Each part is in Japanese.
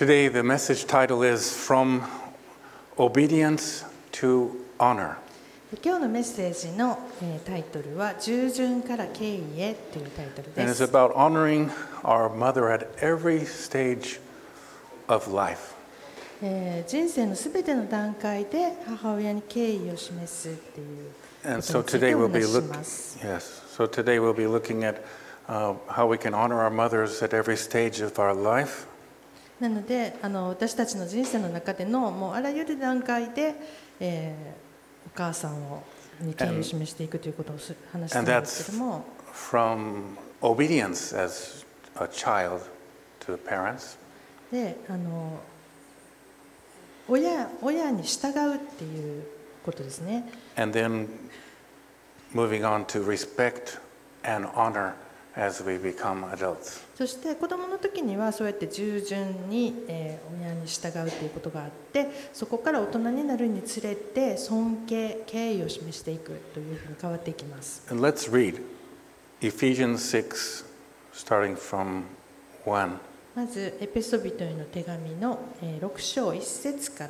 Today, the message title is From Obedience to Honor. 今日のメッセージのタイトルは従順から敬意へというタイトル And で it's す。 about honoring our mother at every stage of life. 人生のすべての段階で母親に敬意を示すっていうこ And と so につい today てお we'll be 話しし looking, ます。 today we'll be looking at how we can honor our mothers at every stage of our life. なので私たちの人生の中でのもうあらゆる段階で、お母さんに敬意を示していくということを話してい And るんですけども、 from obedience as a child to parents, で親に従うっていうことですね。 and then moving on to respect and honor as we become adults. そして子どもの時にはそうやって従順に、親に従うということがあって、そこから大人になるにつれて尊敬、敬意を示していくというふうに変わっていきます。 And let's read Ephesians 6, starting from 1. まずエペソビトへの手紙の6章1節から。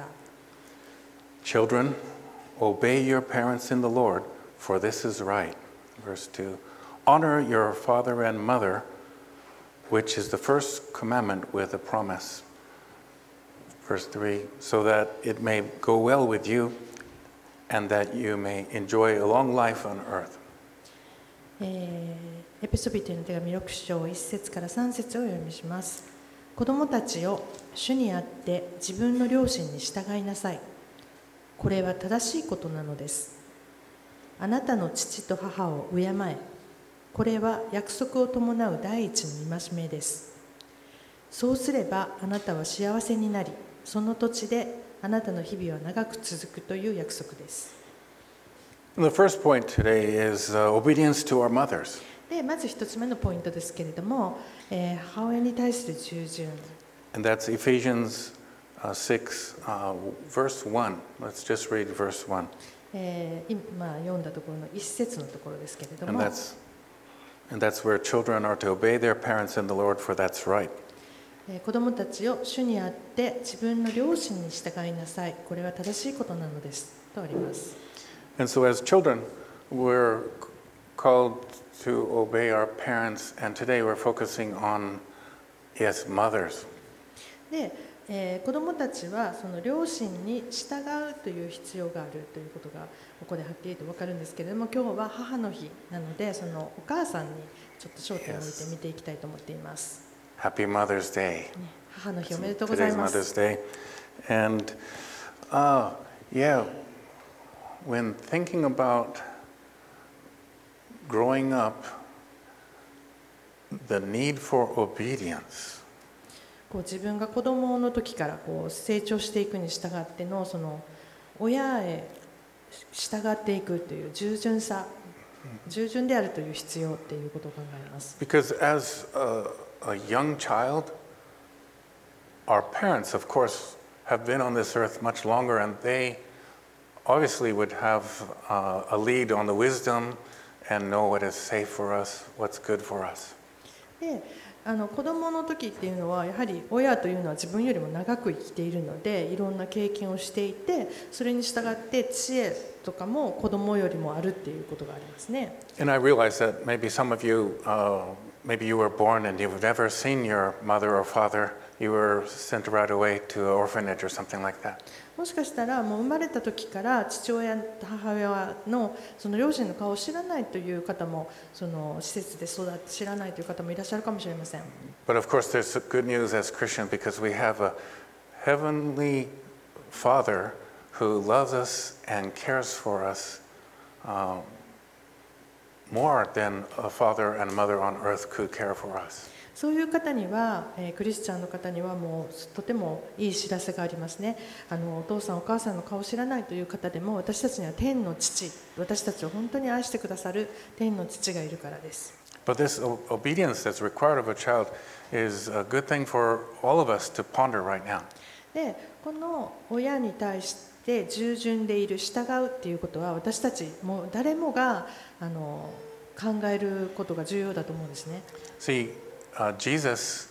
Children, obey your parents in the Lord, for this is right. Verse 2. Honor your father and mother, which is the first commandment with a promise. Verse 3. So that it may go well with you, and that you may enjoy a long life on earth. エペソビトへの手紙6章1節から3節をお読みします。子供たちよ、主にあって自分の両親に従いなさい。これは正しいことなのです。あなたの父と母を敬え。これは約束を伴う第一の戒めです。そうすればあなたは幸せになり、その土地であなたの日々は長く続くという約束です。 And the first point today is obedience to our mothers. でまず一つ目のポイントですけれども、母親に対する従順。 And that's Ephesians 6, verse 1. Let's just read verse 1. 今読んだところの一節のところですけれど And も、 that's where children are to obey their parents in the Lord, for that's right. 子供たちを主にあって自分の両親に従いなさい。これは正しいことなのですとあります。 And so as children, we're called to obey our parents, and today we're focusing on, yes, mothers. で、子供たちはその両親に従うという必要があるということがここではっきりと分かるんですけれども、今日は母の日なのでそのお母さんにちょっと焦点を置いて見ていきたいと思っています。 Happy Mother's Day. 母の日おめでとうござい Today's ま Mother's す。 Day. And when thinking about growing up, the need for obedience, こう自分が子供の時からこう成長していくに従ってのその親へ従っていくという従順さ、従順であるという必要っていうことを考えます。 because as a young child, our parents, of course, have been on this earth much longer, and they obviously would have a lead on the wisdom and know what is safe for us, what's good for us. で子供の時っていうのはやはり親というのは自分よりも長く生きているのでいろんな経験をしていて、それに従って知恵とかも子供よりもあるっていうことがありますね。 And I realize that maybe some of you, maybe you were born and you've never seen your mother or father. You were sent right away to an orphanage or something like that. もしかしたらもう生まれた時から父親母親のその両親の顔を知らないという方も、その施設で育って知らないという方もいらっしゃるかもしれません。 But of course, there's good news as Christians because we have a heavenly Father who loves us and cares for us more than a father and mother on earth could care for us. そういう方には、クリスチャンの方にはもうとてもいい知らせがありますね。お父さんお母さんの顔を知らないという方でも、私たちには天の父、私たちを本当に愛してくださる天の父がいるからです。 But this obedience that's required of a child is a good thing for all of us to ponder right now. で、この親に対して従順でいる、従うっていうことは私たちもう誰もが考えることが重要だと思うんですね。 See, Jesus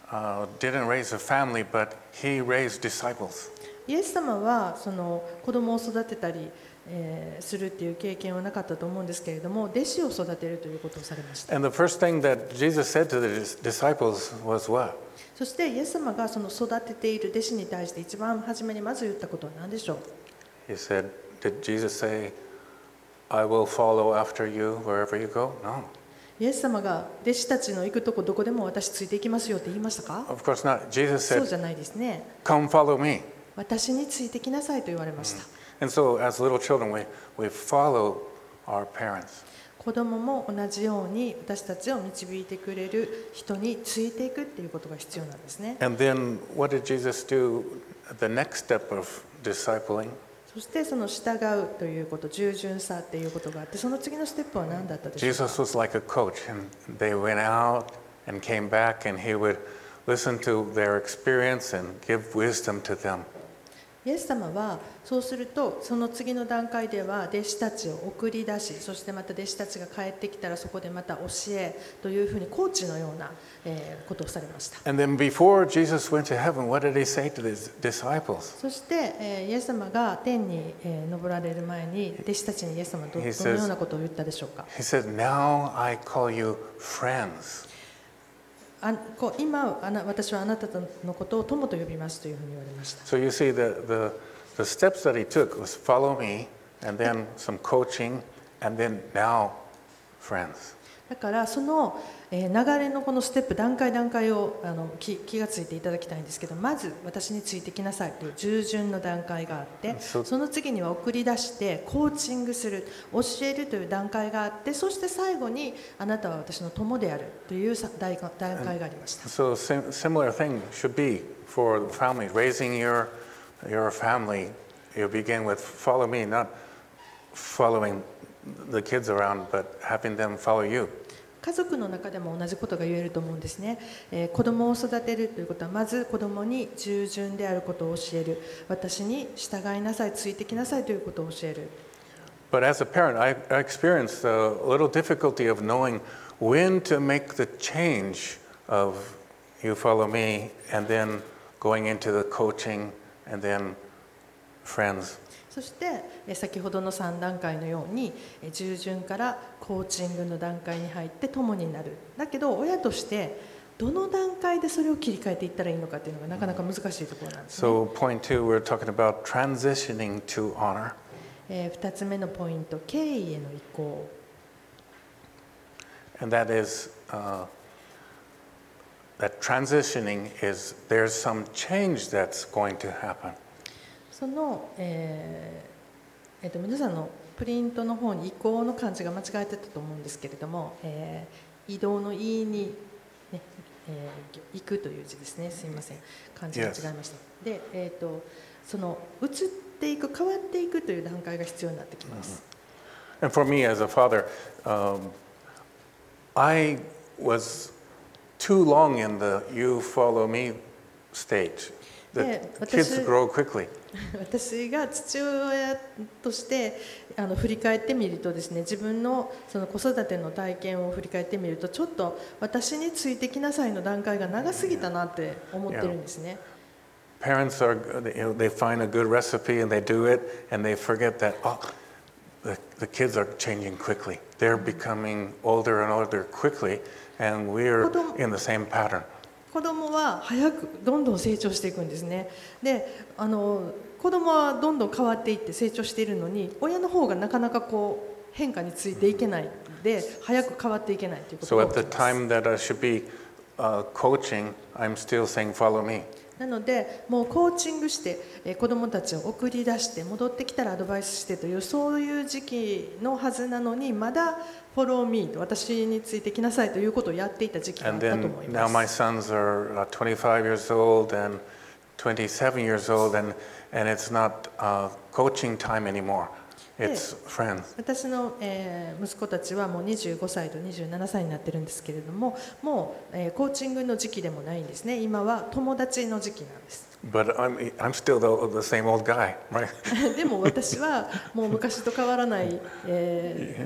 didn't raise a family, but he raised disciples. イエス様はその子供を育てたり、するっていう経験はなかったと思うんですけれども、弟子を育てるということをされました。 And the first thing that Jesus said to the disciples was what? そしてイエス様がその育てている弟子に対して一番初めにまず言ったことは何でしょう？ He said, did Jesus say, I will follow after you wherever you go? No. イエス様が弟子たちの行くとこどこでも私ついていきますよって言いましたか？ Of course not. Jesus そう said, じゃないですね。 come follow me. 私についてきなさいと言われました。 And so as little children, we follow our parents. 子供も同じように私たちを導いてくれる人についていくっていうことが必要なんですね。 And then what did Jesus do? The next step of discipling, そしてその従うということ、従順さっていうことがあって、その次のステップは何だったでしょうか？ Jesus was like a coach, and they went out and came back, and he would listen to their experience and give wisdom to them. イエス様はそうするとその次の段階では弟子たちを送り出し、そしてまた弟子たちが帰ってきたらそこでまた教えというふうにコーチのようなことをされました。 And then before Jesus went to heaven, what did he say to his disciples? そしてイエス様が天に昇られる前に弟子たちにイエス様はどのようなことを言ったでしょうか？ He said, now I call you friends. 今私はあなたのことを友と呼びますというふうに言われました。 So you see the steps that he took was follow me, and then some coaching, and then now friends. だからその流れのこのステップ段階を気がついていただきたいんですけど、まず私についてきなさいという従順の段階があって、その次には送り出してコーチングする、教えるという段階があって、そして最後にあなたは私の友であるという段階がありました。 So similar thing should be for the family. Raising your family, you begin with follow me, not following the kids around, but having them follow you. 家族の中でも同じことが言えると思うんですね。子供を育てるということは、まず子供に従順であることを教える、私に従いなさい、ついてきなさいということを教える。 But as a parent, I experienced a little difficulty of knowing when to make the change of you follow me, and then going into the coaching, and then friends. そして先ほどの3段階のように従順からコーチングの段階に入って友になる。だけど親としてどの段階でそれを切り替えていったらいいのかっていうのがなかなか難しいところなんですね。 So point 2, we're talking about transitioning to honor. 2つ目のポイント、敬意への移行。 And that is that transitioning is there's some change that's going to happen. その、皆さんのプリントの方に移行の漢字が間違えてたと思うんですけれども、移動の移に、ね行くという字ですね。すいません、漢字が違いました。で、その移っていく、変わっていくという段階が必要になってきます。 And for me as a father, I was too long in the you follow me stage. The kids grow quickly. 私が父親として振り返ってみるとですね、自分のその子育ての体験を振り返ってみると、ちょっと私についてきなさいの段階が長すぎたなって思ってるんですね。 Parents are, they find a good recipe and they do it, and they forget that the kids are changing quickly. They're becoming older and older quickly, and we're in the same pattern. 子供は早くどんどん成長していくんですね。で、子供はどんどん変わっていって成長しているのに、親の方がなかなかこう変化についていけないで、早く変わっていけないということが So 起 at き the ます。 time that I should be coaching, I'm still saying, follow me. なので、もうコーチングして子どもたちを送り出して戻ってきたらアドバイスしてという、そういう時期のはずなのに、まだフォローミーと私についてきなさいということをやっていた時期があっ And たと then 思い now ま my す。 sons are 25 years old and 27 years old, and it's not coaching time anymore. It's friends. 私の息子たちはもう25歳と27歳になってるんですけれども、もうコーチングの時期でもないんですね。今は友達の時期なんです。 But I'm still the same old guy, right? でも私はもう昔と変わらない、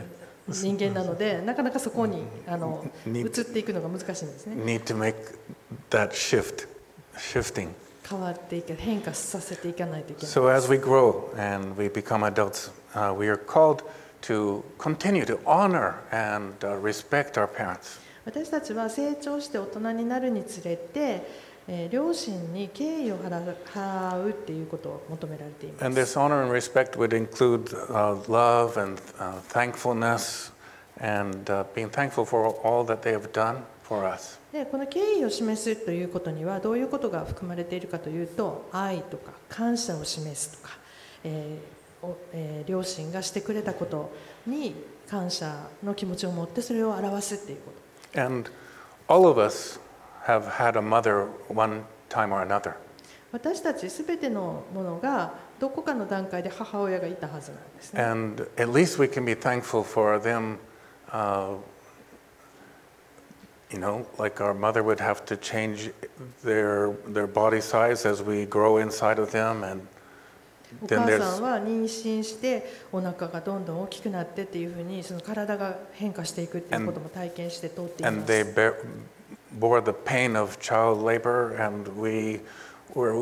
人間なので、なかなかそこに Need- 移っていくのが難しいんですね。 need to make that shifting. 変わっていく、変化させていかないといけない。 So as we grow and we become adults, we are called to continue to honor and respect our parents. 私たちは成長して大人になるにつれて、両親に敬意を払うっていうことを求められています。 And this honor and respect would include love and thankfulness and being thankful for all that they have done for us. でこの敬意を示すということにはどういうことが含まれているかというと、愛とか感謝を示すとか、両親がしてくれたことに感謝の気持ちを持ってそれを表すっていうこと。 And all of us have had a mother one time or another. 私たちすべてのものがどこかの段階で母親がいたはずなんですね。 And at least we can be thankful for them, like our mother would have to change their body size as we grow inside of them. And お then 母さ there's んは妊娠してお腹がどんどん大きくなってっていうふうにその体が変化していくっていうことも体験して通っていま and す。 they bore the pain of child labor, and we were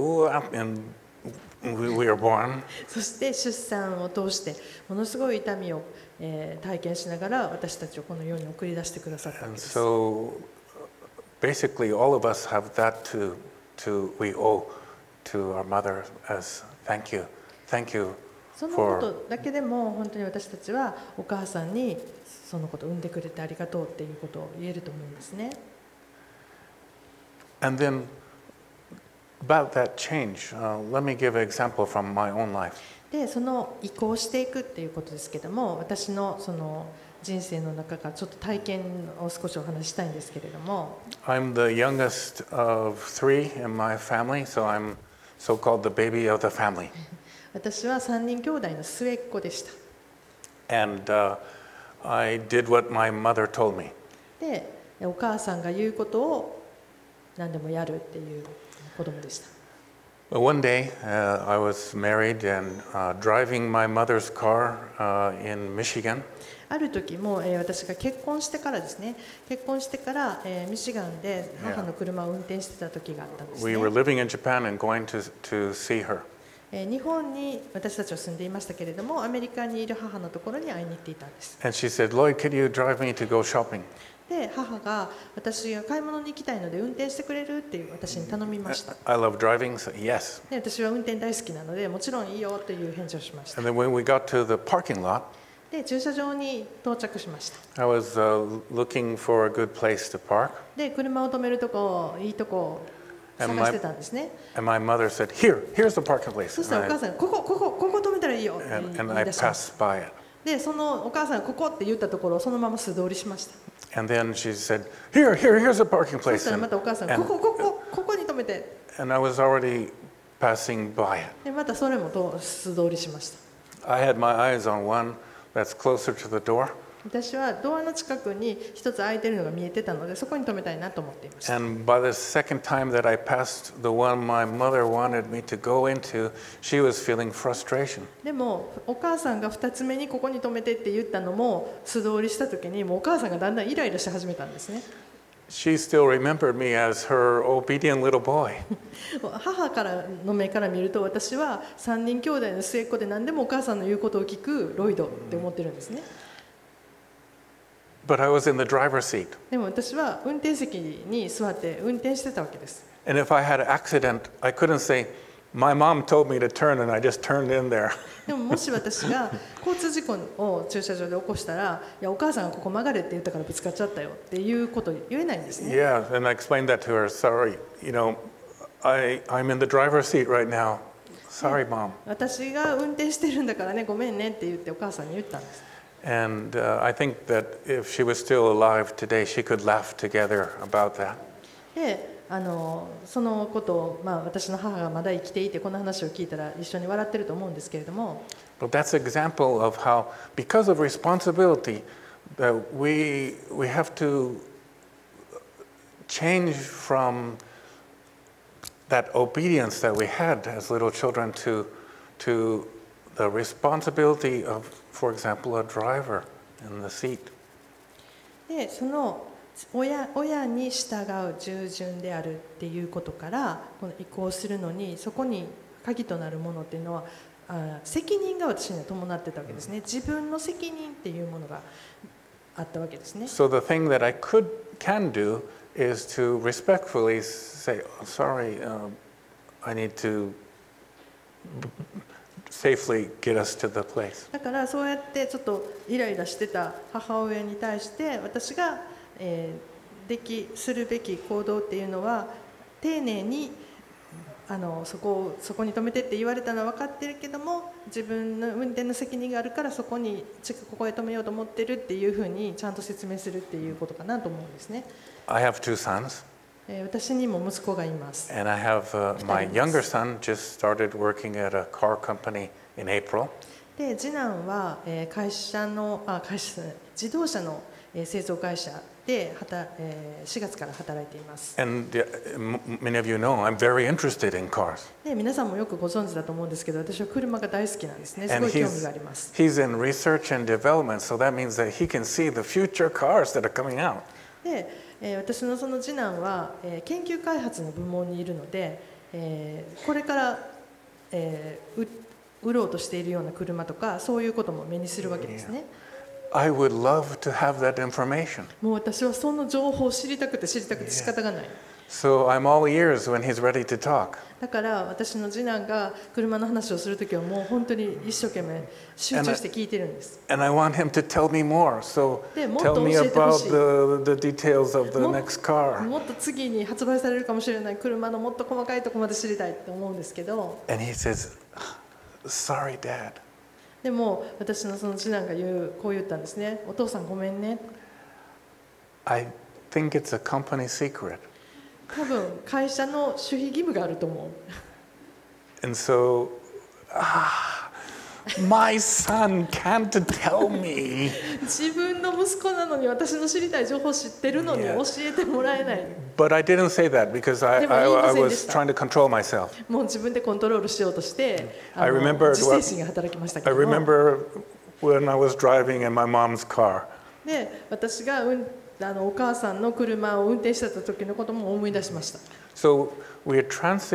born. そして出産を通してものすごい痛みを、体験しながら私たちをこの世に送り出してくださったわけ And です。 so basically all of us have that we owe to our mother as thank you そのこ for とだけでも本当に私たちはお母さんにそのことを産んでくれてありがとうっていうことを言えると思うんですね。 and then about that change, let me give an example from my own life. でその移行していくっていうことですけども、私のその人生の中からちょっと体験を少しお話ししたいんですけれども、 I'm the youngest of 3 in my family, so I'm so-called the baby of the family. 私は3人兄弟の末っ子でした。 And I did what my mother told me. でお母さんが言うことを何でもやるっていう子供でした。 But one day, I was married and driving my mother's car in Michigan. ある時も、私が結婚してからですね、結婚してから、ミシガンで母の車を運転してた時があったんですね。 We were living in Japan and going to see her. 日本に私たちは住んでいましたけれども、アメリカにいる母のところに会いに行っていたんです。 And she said, Lloyd, could you drive me to go shopping? で、母が私が買い物に行きたいので運転してくれるって私に頼みました。 I love driving, so yes. で、私は運転大好きなので、もちろんいいよという返事をしました。 And then when we got to the parking lot, で、駐車場に到着しました。 I was looking for a good place to park. で、車を止めるとこ、いいとこ探してたんですね。 And my mother said, here's the parking place. そしたらお母さんがここ止めたらいいよって言 And い I 出しました passed by it. でそのお母さんがここって言ったところをそのまま素通りしました。 And then she said, here's a parking そ place. したらまたお母さんが and, ここに止めて and I was already passing by it. でまたそれも素通りしました。 I had my eyes on one that's closer to the door. 私はドアの近くに一つ開いてるのが見えてたのでそこに止めたいなと思っていました。 And by the second time that I passed the one my mother wanted me to go into, she was feeling frustration. でもお母さんが2つ目にここに止めてって言ったのも素通りした時にもうお母さんがだんだんイライラし始めたんですね。 She still remembered me as her obedient little boy. 母からの目から見ると私は3人兄弟の末っ子で何でもお母さんの言うことを聞くロイドって思ってるんですね。 But I was in the driver's seat. でも私は運転席に座って運転してたわけです。 And if I had an accident, I couldn't say, my mom told me to turn and I just turned in there. でももし私が交通事故を駐車場で起こしたら、いやお母さんがここ曲がれって言ったからぶつかっちゃったよっていうこと言えないんですね。 Yeah, and I explained that to her. Sorry, I'm in the driver's seat right now. Sorry, mom. 私が運転してるんだからね、ごめんねって言ってお母さんに言ったんです。 And I think that if she was still alive today, she could laugh together about that. で、そのことを、私の母がまだ生きていてこの話を聞いたら一緒に笑ってると思うんですけれども、 But that's an example of how, because of responsibility, that we have to change from that obedience that we had as little children to the responsibility of, for example, a driver in the seat. でその親に従う従順であるっていうことからこの移行するのにそこに鍵となるものっていうのは責任が私には伴ってたわけですね。自分の責任っていうものがあったわけですね。 So the thing that I can do is to respectfully say, sorry, I need to safely get us to the place. だからそうやってちょっとイライラしてた母親に対して私が、するべき行動っていうのは丁寧にそこに止めてって言われたのは分かってるけども自分の運転の責任があるからここへ止めようと思ってるっていうふうにちゃんと説明するっていうことかなと思うんですね。 I have two sons, 私にも息子がいます。 and I have my younger son just started working at a car company in April. で次男は自動車の製造会社で4月から働いています。 And many of you know I'm very interested in cars. で皆さんもよくご存知だと思うんですけど私は車が大好きなんですね。す And ごい興味があります。 he's in research and development, so that means that he can see the future cars that are coming out. で私のその次男は研究開発の部門にいるのでこれから売ろうとしているような車とかそういうことも目にするわけですね。 I would love to have that information. もう私はその情報を知りたくて仕方がない。 So I'm all ears when he's ready to talk. だから私の次男が車の話をするときはもう本当に一生懸命集中して聞いてるんです。 And I want him to tell me more. So でもっ tell と教 me えてほ about しい。 the details of the も next car. もっと次に発売されるかもしれない車のもっと細かいところまで知りたいと思うんですけど、 And he says, sorry, Dad. でも私のその次男がこう言ったんですね。お父さんごめんね。 I think it's a company secret. 多分会社の守秘義務があると思う。 And so, my son can't tell me. 自分の息子なのに私の知りたい情報を知ってるのに Yeah. 教えてもらえない。 But I didn't say that because I was trying to control myself. もう自分でコントロールしようとして自 I remembered 制心が働きましたけ I ども。 remember when I was driving in my mom's car. で私がお母さんの車を運転してた時のことも思い出しました。 So we are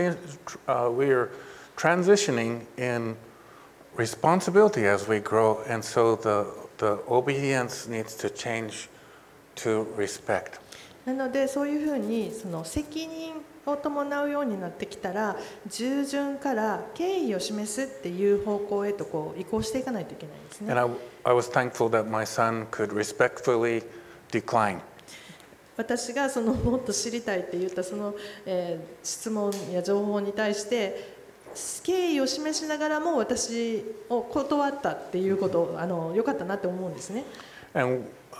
transitioning in responsibility as we grow, and so the obedience needs to change to respect. なのでそういうふうにその責任を伴うようになってきたら従順から敬意を示すっていう方向へと移行していかないといけないんですね。 And I was thankful that my son could respectfully decline. 私がそのもっと知りたいって言ったその、質問や情報に対して敬意を示しながらも私を断ったっていうこと良かったなって思うんですね。 And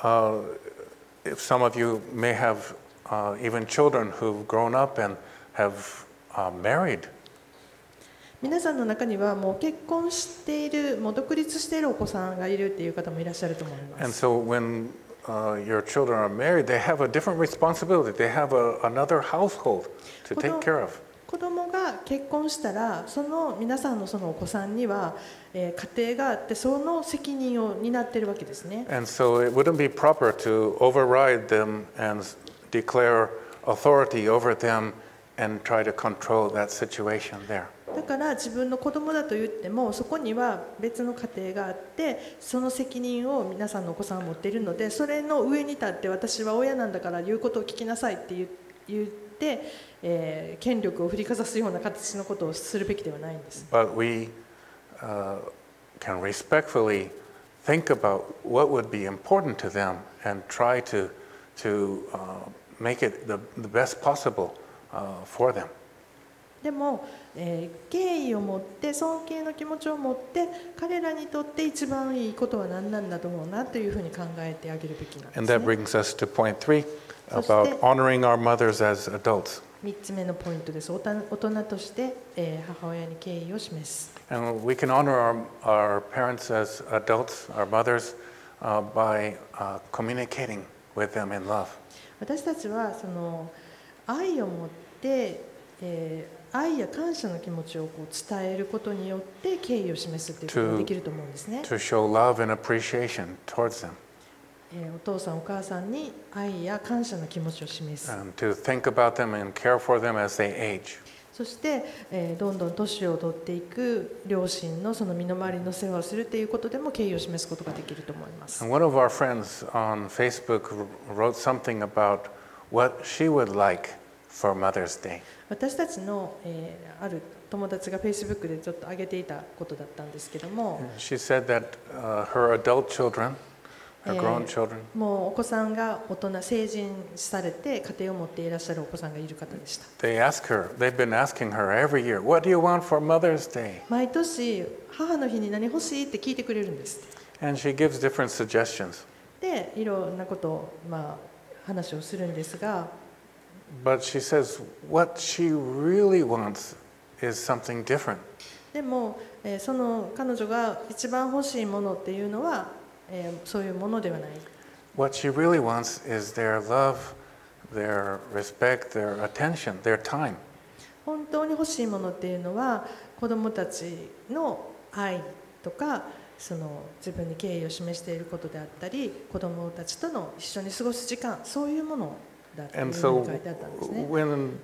if some of you may have even children who've grown up and have married, 皆さんの中にはもう結婚しているもう独立しているお子さんがいるっていう方もいらっしゃると思いま and す。 so when your children are married, they have a different responsibility. They have another household to take care of. 子供が結婚したら皆さんのそのお子さんには、家庭があってその責任を担っているわけですね。 And so it wouldn't be proper to override them and declare authority over them and try to control that situation there. だから自分の子供だと言ってもそこには別の家庭があってその責任を皆さんのお子さんは持っているのでそれの上に立って私は親なんだから言うことを聞きなさいって言って、権力を振りかざすような形のことをするべきではないんです。 But we can respectfully think about what would be important to them and try to make it the best possible for them. でも、敬意を持って尊敬の気持ちを持って彼らにとって一番いいことは何なんだと思うなというふうに考えてあげるべきなんです And that ね。 brings us to point 3 about honoring our mothers as adults. 3つ目のポイントです。大人として、母親に敬意を示す。 And we can honor our parents as adults, our mothers, by communicating with them in love. 私たちはその愛を持って、愛や感謝の気持ちを伝えることによって敬意を示すということができると思うんですね。 To show love and appreciation towards them. お父さんお母さんに愛や感謝の気持ちを示す。 to think about them and care for them as they age. そして、どんどん年を取っていく両親のその身の回りの世話をするということでも敬意を示すことができると思います。 And one of our friends on Facebook wrote something about what she would like for Mother's Day. 私たちの、ある友達が Facebook でちょっと上げていたことだったんですけども、 She said that her adult children, her grown children, もうお子さんが大人成人されて家庭を持っていらっしゃるお子さんがいる方でした。 they've been asking her every year, what do you want for Mother's Day? 毎年母の日に何欲しいって聞いてくれるんです。 And she gives different suggestions. でいろんなことを、話をするんですが、 But she says what she really wants is something different. でも、その彼女が一番欲しいものっていうのは、そういうものではない。 What she really wants is their love, their respect, their attention, their time. 本当に欲しいものっていうのは子どもたちの愛とかその自分に敬意を示していることであったり子どもたちとの一緒に過ごす時間、そういうものだという And ふう so に書いてあったんですね。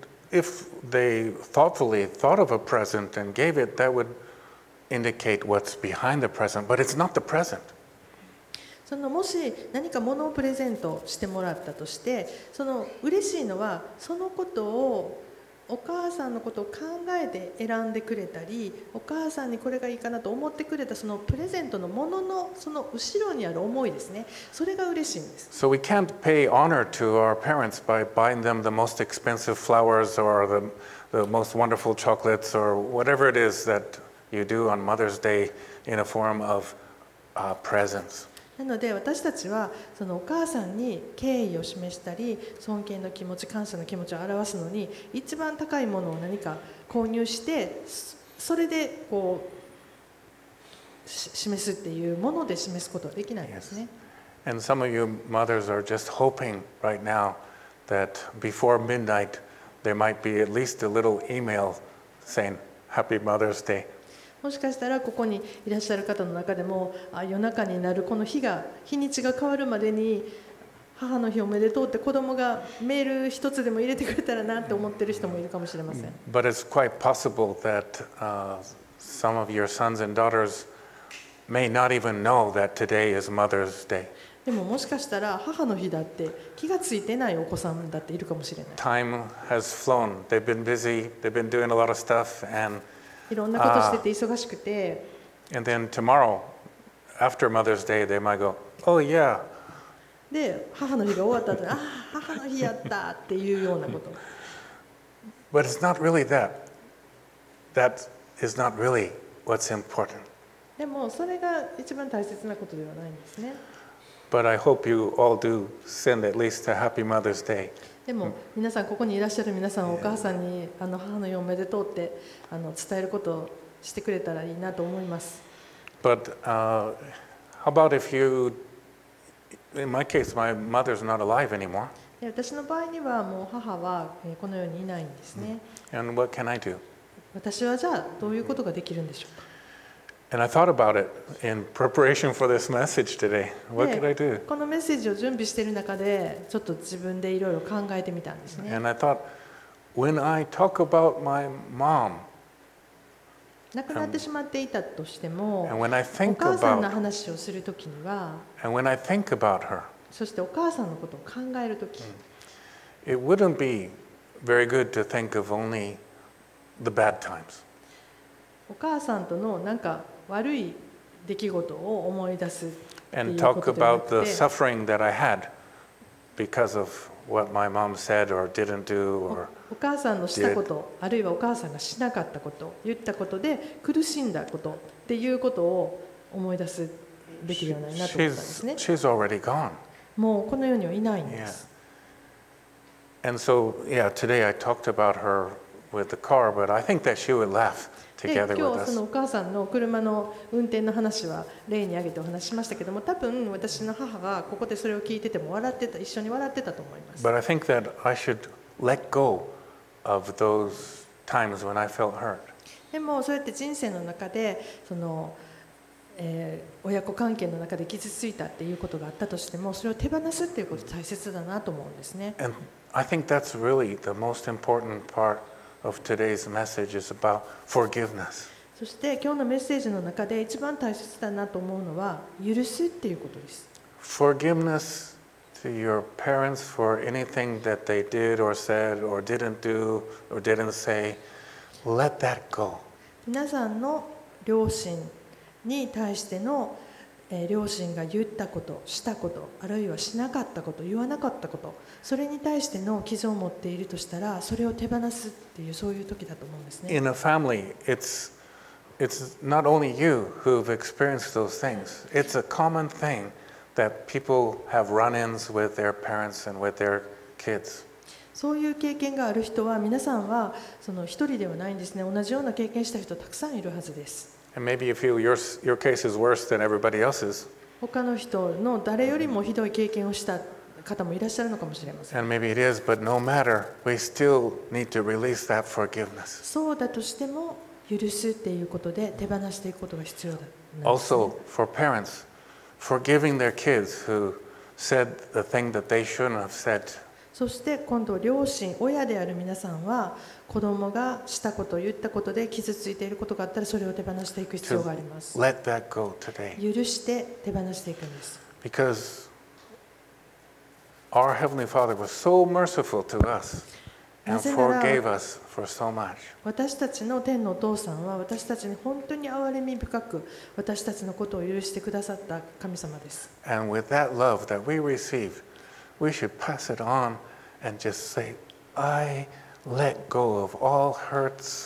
if they thoughtfully thought of a present and gave it, that would indicate what's behind the present, but it's not the present. そのもし何か物をプレゼントしてもらったとして、その嬉しいのはそのことをお母さんのことを考えて選んでくれたり、お母さんにこれがいいかなと思ってくれたそのプレゼントのもののその後ろにある思いですね。それが嬉しいんです。 So we can't pay honor to our parents by buying them the most expensive flowers or the most wonderful chocolates or whatever it is that you do on Mother's Day in a form of presents. なので私たちはそのお母さんに敬意を示したり尊敬の気持ち、感謝の気持ちを表すのに一番高いものを何か購入してそれでこう示すっていうもので示すことはできないんですね。 And some of you mothers are just hoping right now that before midnight there might be at least a little email saying Happy Mother's Day. もしかしたらここにいらっしゃる方の中でも夜中になるこの日にちが変わるまでに母の日おめでとうって子供がメール一つでも入れてくれたらなって思ってる人もいるかもしれません。 But it's quite possible that some of your sons and daughters may not even know that today is Mother's Day. でももしかしたら母の日だって気がついてないお子さんだっているかもしれない。 Time has flown. They've been busy. They've been doing a lot of stuff. And いろんなことしてて忙しくて、 then tomorrow, after Mother's Day, they might go, oh yeah. で母の日が終わった後に母の日やったっていうようなこと。 But it's not really that. That is not really what's important. でもそれが一番大切なことではないんですね。 But I hope you all do send at least a Happy Mother's Day. でも皆さんここにいらっしゃる皆さんお母さんに母の日おめでとうって伝えることをしてくれたらいいなと思います。 But how about if you, in my case, my mother's not alive anymore. で私の場合にはもう母はこの世にいないんですね。 And what can I do? 私はじゃあどういうことができるんでしょうか。 And I thought about it in preparation for this message today. What could I do? このメッセージを準備している中でちょっと自分でいろいろ考えてみたんですね。 And I thought, when I talk about my mom, 亡くなってしまっていたとしても、 and when I お think 母さんの about, 話をするときには、 and when I think about her, そしてお母さんのことを考えるとき、 it wouldn't be very good to think of only the bad times. お母さんとのなんか悪い出来事を思い出すってい And う talk ことではな about く the て、 suffering that I had because of what my mom said or didn't do, or お母さんのしたこと、あるいはお母さんがしなかったこと、言ったことで苦しんだことっていうことを思い出すべきではないなと思ったんですね。 she's already gone. もうこの世にはいないんで Yeah. す。 And so, yeah, today I talked about her with the car, but I think that she would laugh で together 今 with 日そ us. のお母さんの車の運転の話は例に挙げてお話ししましたけども、多分私の母がここでそれを聞いてても笑ってた、一緒に笑ってたと思います。 But I think that I should let go of those times when I felt hurt. でもそうやって人生の中でその親子関係の中で傷ついたっていうことがあったとしても、それを手放すっていうこと大切だなと思うんですね。 And I think that's really the most important part of today's message is about forgiveness. そして今日のメッセージの中で一番大切だなと思うのは許すっていうことです。 Forgiveness to your parents for anything that they did or said or didn't do or didn't say. Let that go. 皆さんの両親に対しての、両親が言ったこと、したこと、あるいはしなかったこと、言わなかったこと、それに対しての傷を持っているとしたら、それを手放すっていう、そういう時だと思うんですね。 In a family, it's not only you who've experienced those things. It's a common thing that people have run-ins with their parents and with their kids. そういう経験がある人は、皆さんはその一人ではないんですね。同じような経験した人たくさんいるはずです。 And maybe you feel your case is worse than everybody else's. 他の人の誰よりもひどい経験をした方もいらっしゃるのかもしれません。 And maybe it is, but no matter, we still need to release that forgiveness. そうだとしても、許すっていうことで手放していくことが必要だ。 Also, for parents, forgiving their kids who said the thing that they shouldn't have said. そして今度両親、親である皆さんは子供がしたこと、言ったことで傷ついていることがあったら、それを手放していく必要があります。 Let that go today. 許して手放していくんです。 Because our Heavenly Father was so merciful to us and なぜなら、 forgave us for so much. 私たちの天のお父さんは私たちに本当に憐れみ深く、私たちのことを許してくださった神様です。 And with that love that we receive, we should pass it on and just say, I let go of all hurts,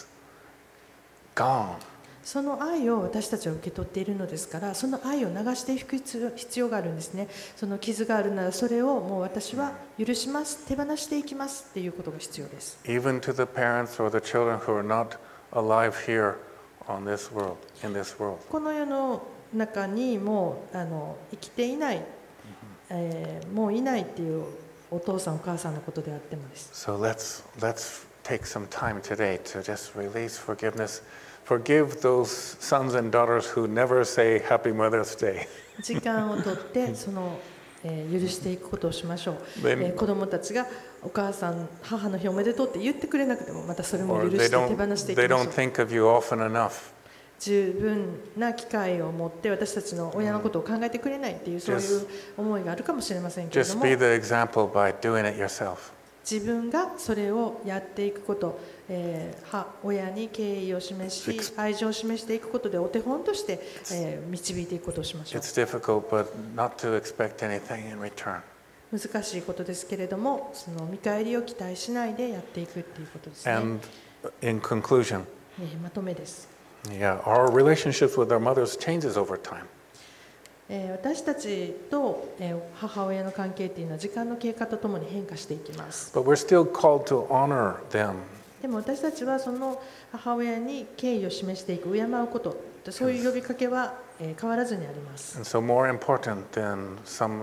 gone. その愛を私たちは受け取っているのですから、その愛を流していく必要があるんですね。その傷があるなら、それをもう私は許します、手放していきますっていうことが必要です。 Even to the parents or the children who are not alive here on this world, in this world. この世の中にもう生きていない、もういないっていうお父さんお母さんのことであってもです。 So let's take some time today to just release forgiveness. Forgive those sons and daughters who never say Happy Mother's Day. 時間をとってその、許していくことをしましょう。子供たちがお母さん、母の日おめでとうって言ってくれなくても、またそれも Or 許して手放していき they ましょ don't う。 think of you often enough. 十分な機会を持って私たちの親のことを考えてくれないっていう、そういう思いがあるかもしれませんけれど Just も、 be the example by doing it yourself. 自分がそれをやっていくこと、親に敬意を示し、愛情を示していくことでお手本として、導いていくことをしましょう。 It's difficult, but not to expect anything in return. 難しいことですけれども、その見返りを期待しないでやっていくっていうことですね。 And in conclusion, まとめです。 yeah, our relationships with our mothers changes over time. 私たちと母親の関係っていうのは時間の経過とともに変化していきます。 But we're still called to honor them. でも私たちはその母親に敬意を示していく、敬うこと、そういう呼びかけは変わらずにあります。 And so more important than some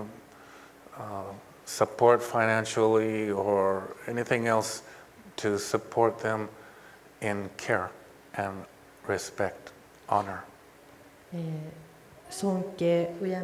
support financially or anything else to support them in care and respect, honor. 尊敬、敬い、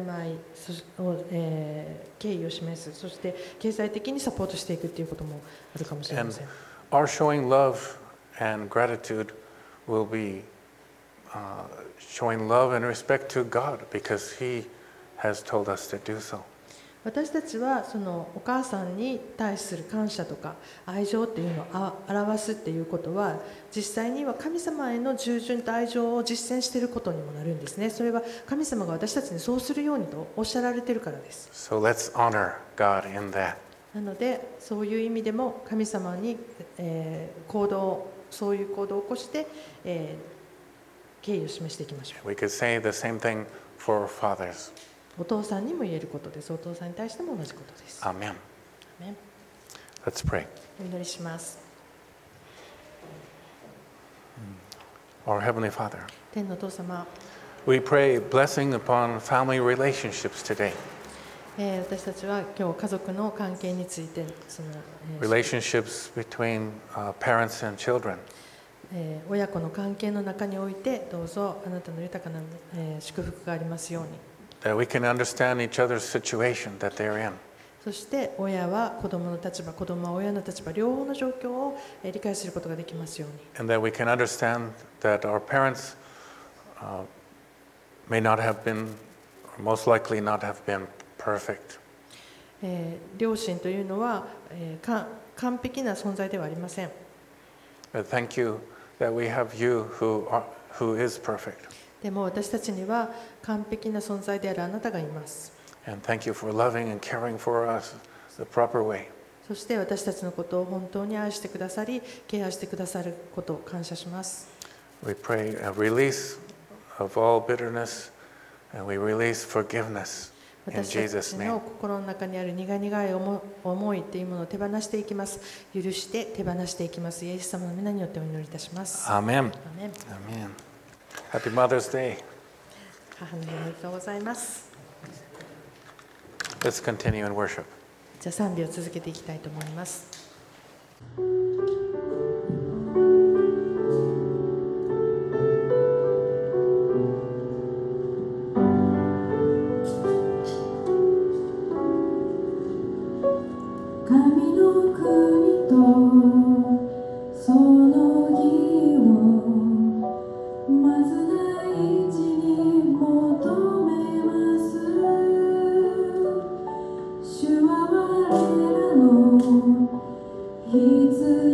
敬意を示す、そして経済的にサポートしていくということもあるかもしれま And せん。 our showing love and gratitude will be showing love and respect to God because He has told us to do so. 私たちはそのお母さんに対する感謝とか愛情っていうのを表すっていうことは、実際には神様への従順と愛情を実践していることにもなるんですね。それは神様が私たちにそうするようにとおっしゃられているからです。 So let's honor God in that. なのでそういう意味でも神様に、そういう行動を起こして、敬意を示していきましょう。 We could say the same thing for fathers. お父さんにも言えることです。お父さんに対しても同じことです。 Amen. アメン。 Let's pray. お祈りします。 Our Heavenly Father, 天のお父様、 we pray blessing upon family relationships today. 私たちは今日家族の関係についてその、 Relationships between parents and children. 親子の関係の中においてどうぞあなたの豊かな、祝福がありますように。 that we can understand each other's situation that they're in. そして親は子供の立場、子供は親の立場、両方の状況を理解することができますように。 And that we can understand that our parents may not have been, or most likely not have been perfect. 両親というのは、完璧な存在ではありません。 But thank you that we have you who is perfect. でも私たちには完璧な存在であるあなたがいます。 And thank you for loving and caring for us the proper way. そして私たちのことを本当に愛してくださり、ケアしてくださることを感謝します。 We pray a release of all bitterness, and we release forgiveness in 私た Jesus' ち name. の心の中にある苦々い思いというものを手放していきます。許して手放していきます。イエス様の皆によってお祈りいたします。 Amen. アーメン。 Amen. Happy Mother's Day. 母の日おめでとうございます。 Let's continue in worship. じゃあ賛美を続けていきたいと思います。 神の国とその義をまず第一に求めます。主は我らの必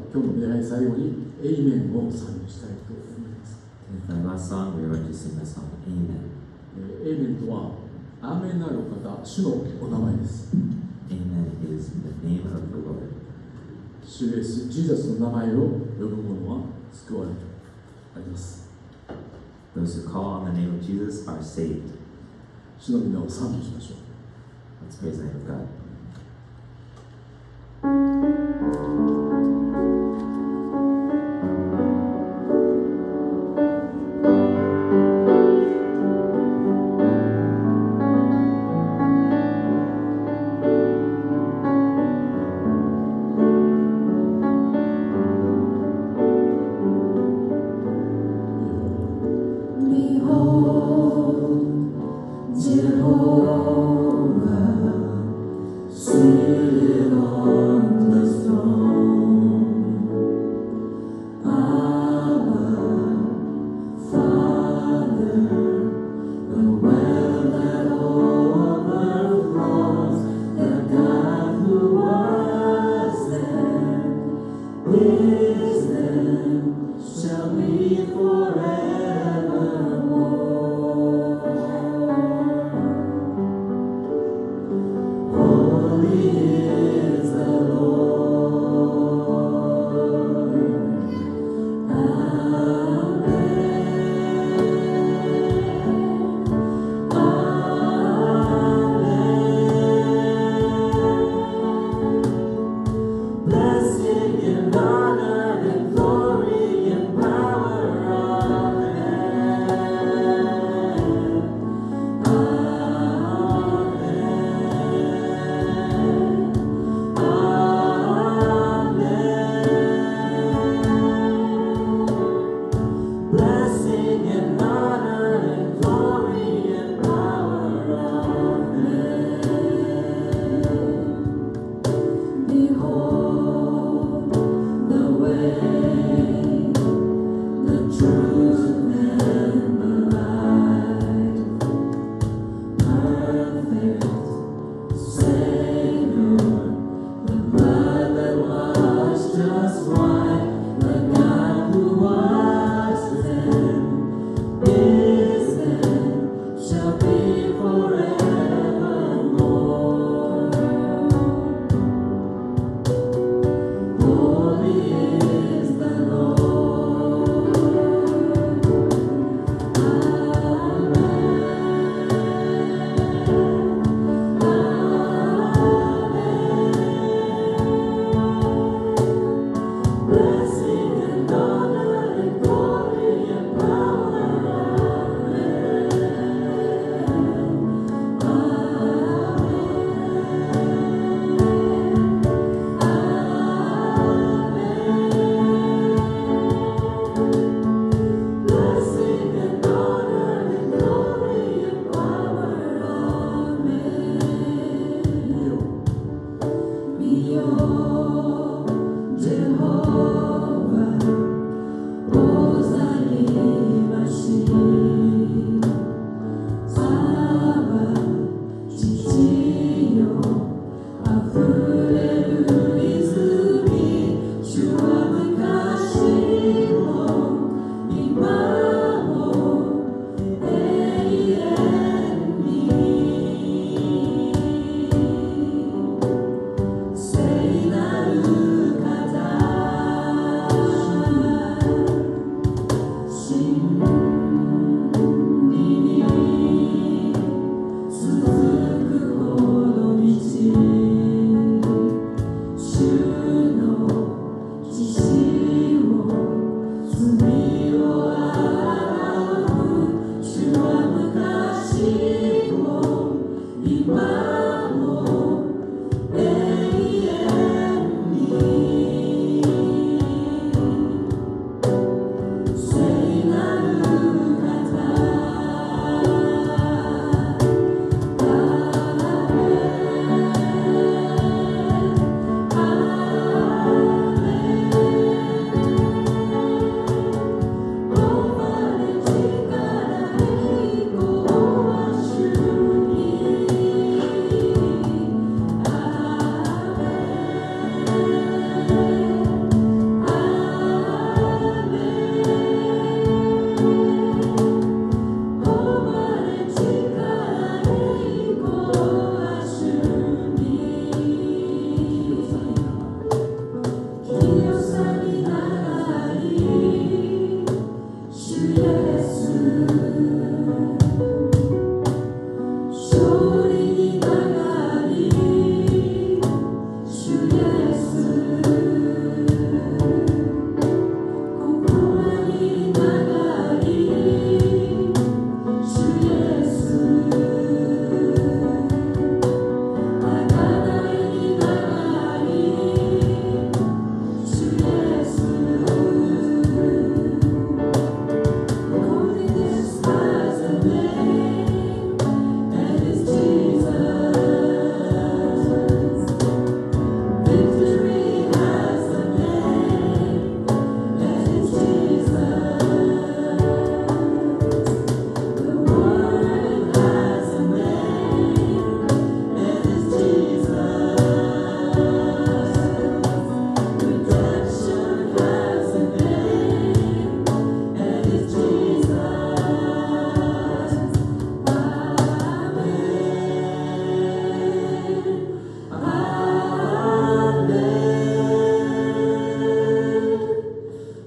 今日の礼拝最後にエイメンを賛美したいと思います。 And for our last song, we are going to sing the song Amen. エイメンとはアーメンなる方、主のお名前です。 Amen is the name of the Lord. 主イエス、ジーザスの名前を呼ぶ者は救われるとあります。 Those who call on the name of Jesus are saved. 主の皆を賛美しましょう。 Let's praise the name of God. Blessing and honor and glory and power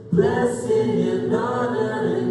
blessing and honor and